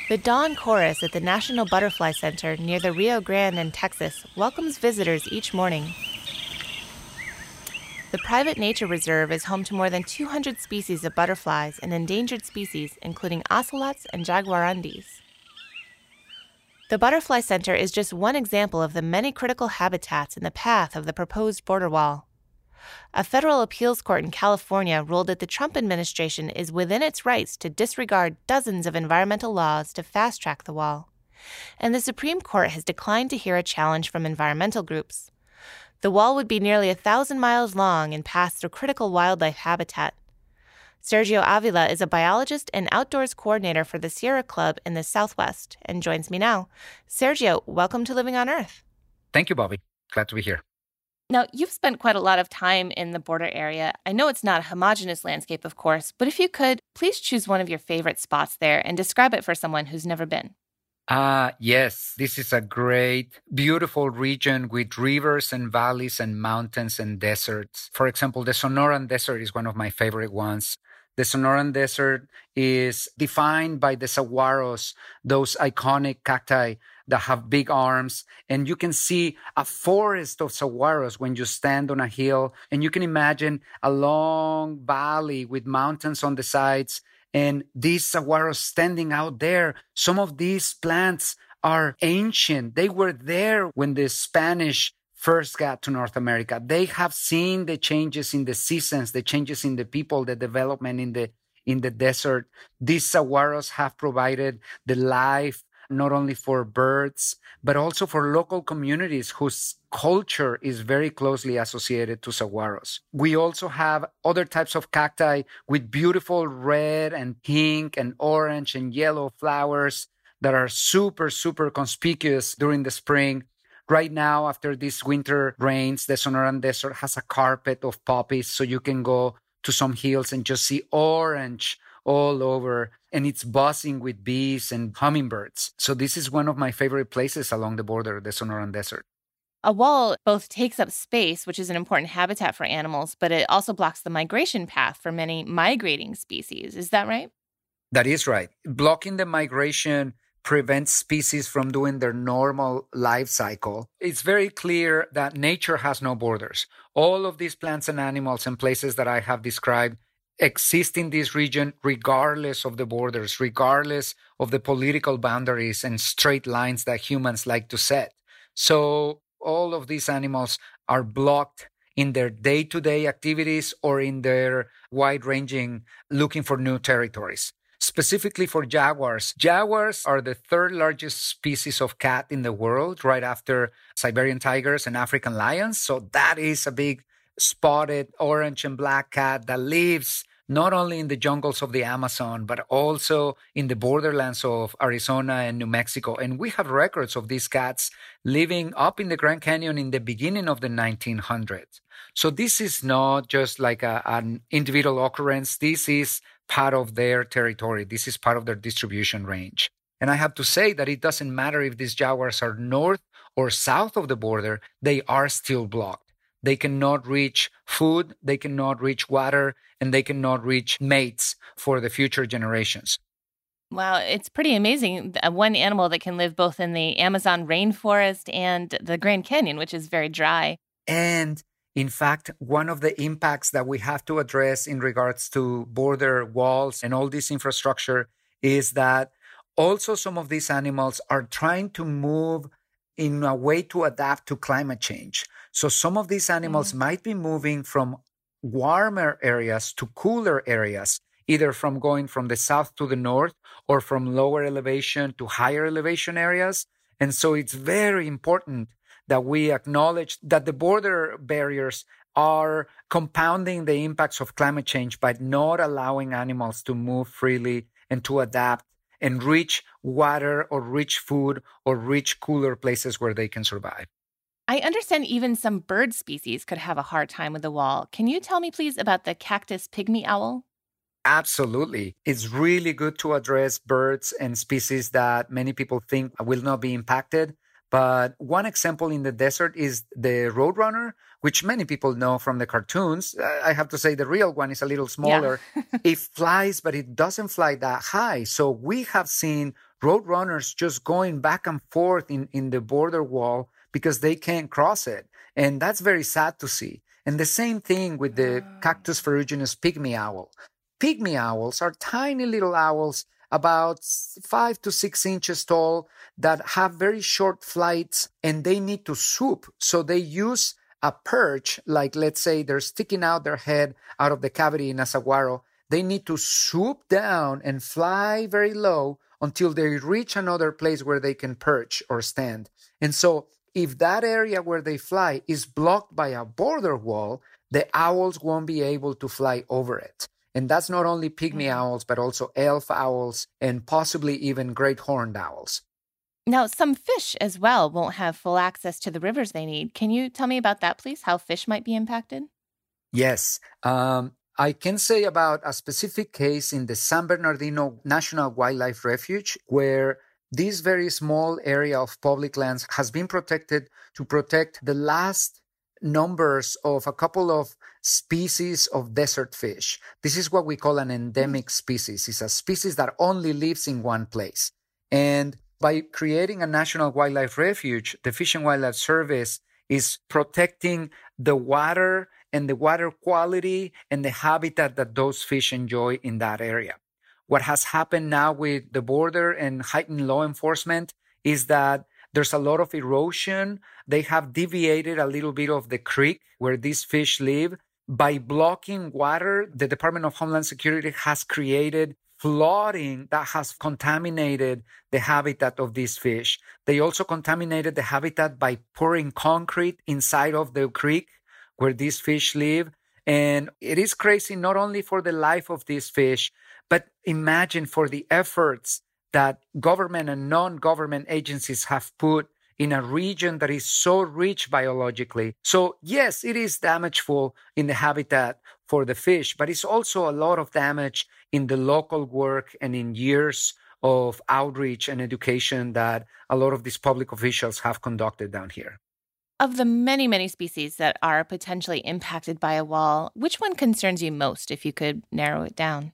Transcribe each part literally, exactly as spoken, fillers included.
The Dawn Chorus at the National Butterfly Center near the Rio Grande in Texas welcomes visitors each morning. The private nature reserve is home to more than two hundred species of butterflies and endangered species, including ocelots and jaguarundis. The Butterfly Center is just one example of the many critical habitats in the path of the proposed border wall. A federal appeals court in California ruled that the Trump administration is within its rights to disregard dozens of environmental laws to fast-track the wall. And the Supreme Court has declined to hear a challenge from environmental groups. The wall would be nearly a thousand miles long and pass through critical wildlife habitat. Sergio Avila is a biologist and outdoors coordinator for the Sierra Club in the Southwest and joins me now. Sergio, welcome to Living on Earth. Thank you, Bobby. Glad to be here. Now, you've spent quite a lot of time in the border area. I know it's not a homogeneous landscape, of course, but if you could, please choose one of your favorite spots there and describe it for someone who's never been. Ah, uh, yes. This is a great, beautiful region with rivers and valleys and mountains and deserts. For example, the Sonoran Desert is one of my favorite ones. The Sonoran Desert is defined by the saguaros, those iconic cacti that have big arms. And you can see a forest of saguaros when you stand on a hill. And you can imagine a long valley with mountains on the sides. And these saguaros standing out there. Some of these plants are ancient. They were there when the Spanish first got to North America. They have seen the changes in the seasons, the changes in the people, the development in the in the desert. These saguaros have provided the life not only for birds, but also for local communities whose culture is very closely associated to saguaros. We also have other types of cacti with beautiful red and pink and orange and yellow flowers that are super, super conspicuous during the spring. Right now, after these winter rains, the Sonoran Desert has a carpet of poppies, so you can go to some hills and just see orange all over, and it's buzzing with bees and hummingbirds. So this is one of my favorite places along the border, the Sonoran Desert. A wall both takes up space, which is an important habitat for animals, but it also blocks the migration path for many migrating species. Is that right? That is right. Blocking the migration prevents species from doing their normal life cycle. It's very clear that nature has no borders. All of these plants and animals and places that I have described exist in this region regardless of the borders, regardless of the political boundaries and straight lines that humans like to set. So all of these animals are blocked in their day-to-day activities or in their wide-ranging looking for new territories. Specifically for jaguars, jaguars are the third largest species of cat in the world, right after Siberian tigers and African lions. So that is a big spotted orange and black cat that lives not only in the jungles of the Amazon, but also in the borderlands of Arizona and New Mexico. And we have records of these cats living up in the Grand Canyon in the beginning of the nineteen hundreds. So this is not just like a, an individual occurrence. This is part of their territory. This is part of their distribution range. And I have to say that it doesn't matter if these jaguars are north or south of the border, they are still blocked. They cannot reach food, they cannot reach water, and they cannot reach mates for the future generations. Wow, it's pretty amazing. One animal that can live both in the Amazon rainforest and the Grand Canyon, which is very dry. And in fact, one of the impacts that we have to address in regards to border walls and all this infrastructure is that also some of these animals are trying to move in a way to adapt to climate change. So some of these animals mm-hmm. might be moving from warmer areas to cooler areas, either from going from the south to the north or from lower elevation to higher elevation areas. And so it's very important that we acknowledge that the border barriers are compounding the impacts of climate change by not allowing animals to move freely and to adapt and reach water or reach food or reach cooler places where they can survive. I understand even some bird species could have a hard time with the wall. Can you tell me, please, about the cactus pygmy owl? Absolutely. It's really good to address birds and species that many people think will not be impacted. But one example in the desert is the roadrunner, which many people know from the cartoons. I have to say the real one is a little smaller. Yeah. It flies, but it doesn't fly that high. So we have seen roadrunners just going back and forth in, in the border wall because they can't cross it. And that's very sad to see. And the same thing with the Cactus ferruginous pygmy owl. Pygmy owls are tiny little owls about five to six inches tall that have very short flights, and they need to swoop. So they use a perch, like let's say they're sticking out their head out of the cavity in a saguaro. They need to swoop down and fly very low until they reach another place where they can perch or stand. And so if that area where they fly is blocked by a border wall, the owls won't be able to fly over it. And that's not only pygmy mm-hmm. owls, but also elf owls and possibly even great horned owls. Now, some fish as well won't have full access to the rivers they need. Can you tell me about that, please? How fish might be impacted? Yes. Um, I can say about a specific case in the San Bernardino National Wildlife Refuge, where this very small area of public lands has been protected to protect the last numbers of a couple of species of desert fish. This is what we call an endemic species. It's a species that only lives in one place. And by creating a national wildlife refuge, the Fish and Wildlife Service is protecting the water and the water quality and the habitat that those fish enjoy in that area. What has happened now with the border and heightened law enforcement is that there's a lot of erosion. They have deviated a little bit of the creek where these fish live. By blocking water, the Department of Homeland Security has created flooding that has contaminated the habitat of these fish. They also contaminated the habitat by pouring concrete inside of the creek where these fish live. And it is crazy not only for the life of these fish, but imagine for the efforts that government and non-government agencies have put in a region that is so rich biologically. So yes, it is damageful in the habitat for the fish, but it's also a lot of damage in the local work and in years of outreach and education that a lot of these public officials have conducted down here. Of the many, many species that are potentially impacted by a wall, which one concerns you most, if you could narrow it down?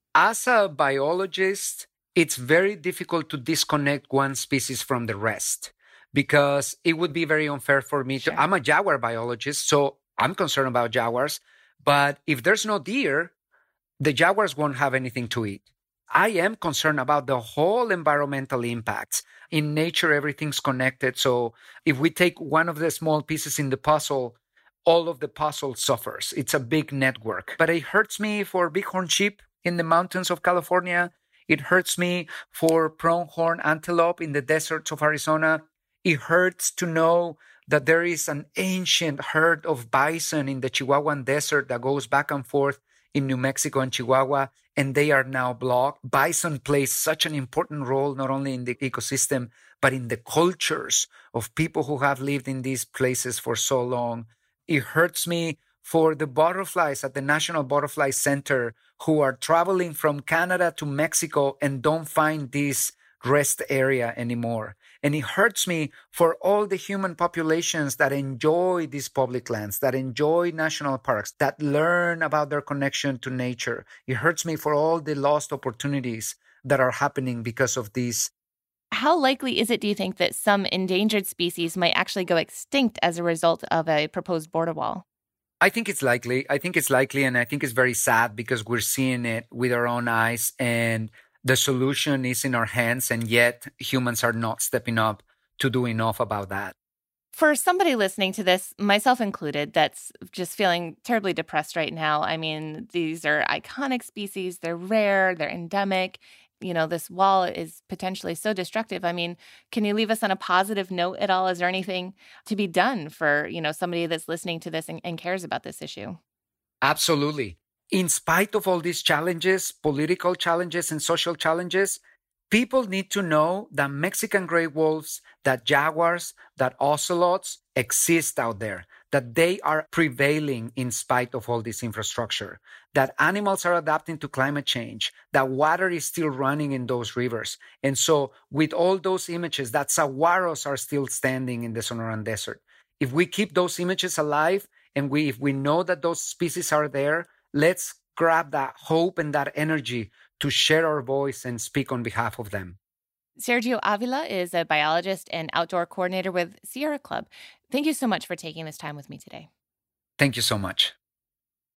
As a biologist, it's very difficult to disconnect one species from the rest because it would be very unfair for me Sure. to. I'm a jaguar biologist, so I'm concerned about jaguars. But if there's no deer, the jaguars won't have anything to eat. I am concerned about the whole environmental impacts. In nature, everything's connected. So if we take one of the small pieces in the puzzle, all of the puzzle suffers. It's a big network. But it hurts me for bighorn sheep in the mountains of California. It hurts me for pronghorn antelope in the deserts of Arizona. It hurts to know that there is an ancient herd of bison in the Chihuahuan desert that goes back and forth in New Mexico and Chihuahua, and they are now blocked. Bison plays such an important role, not only in the ecosystem, but in the cultures of people who have lived in these places for so long. It hurts me for the butterflies at the National Butterfly Center who are traveling from Canada to Mexico and don't find this rest area anymore. And it hurts me for all the human populations that enjoy these public lands, that enjoy national parks, that learn about their connection to nature. It hurts me for all the lost opportunities that are happening because of this. How likely is it, do you think, that some endangered species might actually go extinct as a result of a proposed border wall? I think it's likely. I think it's likely, and I think it's very sad because we're seeing it with our own eyes, and the solution is in our hands, and yet humans are not stepping up to do enough about that. For somebody listening to this, myself included, that's just feeling terribly depressed right now. I mean, these are iconic species. They're rare. They're endemic. You know, this wall is potentially so destructive. I mean, can you leave us on a positive note at all? Is there anything to be done for, you know, somebody that's listening to this and, and cares about this issue? Absolutely. In spite of all these challenges, political challenges and social challenges, people need to know that Mexican gray wolves, that jaguars, that ocelots exist out there, that they are prevailing in spite of all this infrastructure, that animals are adapting to climate change, that water is still running in those rivers. And so with all those images, that saguaros are still standing in the Sonoran Desert. If we keep those images alive and we, if we know that those species are there, let's grab that hope and that energy to share our voice and speak on behalf of them. Sergio Avila is a biologist and outdoor coordinator with Sierra Club. Thank you so much for taking this time with me today. Thank you so much.